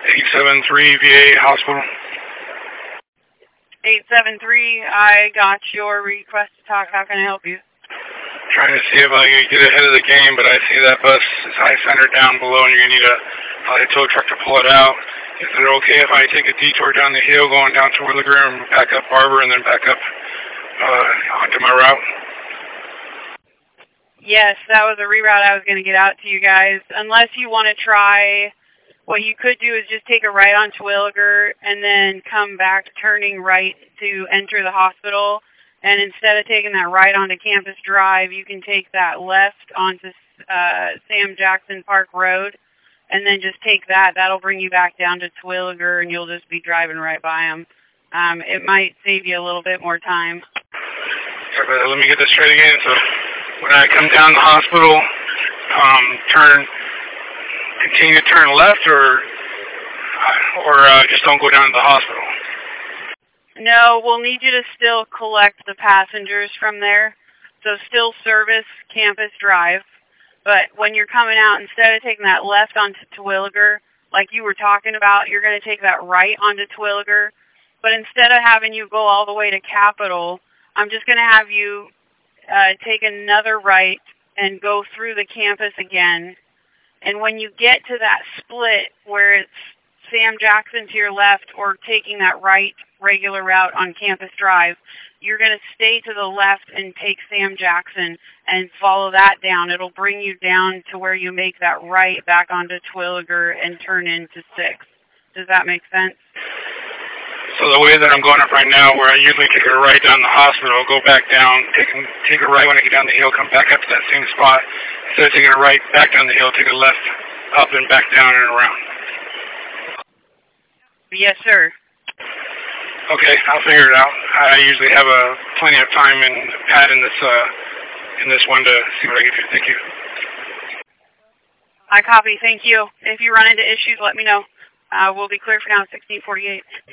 873 VA Hospital. 873, I got your request to talk. How can I help you? Trying to see if I can get ahead of the game, but I see that bus is high-centered down below, and you're going to need a tow truck to pull it out. Is it okay if I take a detour down the hill going down to Terwilliger and back up Barber and then back up onto my route? Yes, that was a reroute I was going to get out to you guys. Unless you want to try, what you could do is just take a right on Terwilliger and then come back turning right to enter the hospital. And instead of taking that right onto Campus Drive, you can take that left onto Sam Jackson Park Road and then just take that. That'll bring you back down to Terwilliger and you'll just be driving right by them. It might save you a little bit more time. Sorry, let me get this straight again. So when I come down the hospital, continue to turn left or just don't go down to the hospital? No, we'll need you to still collect the passengers from there. So still service Campus Drive. But when you're coming out, instead of taking that left onto Terwilliger, like you were talking about, you're going to take that right onto Terwilliger. But instead of having you go all the way to Capitol, I'm just going to have you take another right and go through the campus again. And when you get to that split where it's Sam Jackson to your left or taking that right regular route on Campus Drive, you're going to stay to the left and take Sam Jackson and follow that down. It'll bring you down to where you make that right back onto Terwilliger and turn into 6. Does that make sense? So the way that I'm going up right now, where I usually take a right down the hospital, go back down, take a right when I get down the hill, come back up to that same spot. Instead of taking a right back down the hill, take a left up and back down and around. Yes, sir. Okay, I'll figure it out. I usually have plenty of time and pad in this one to see what I can do. Thank you. I copy. Thank you. If you run into issues, let me know. We'll be clear for now at 1648.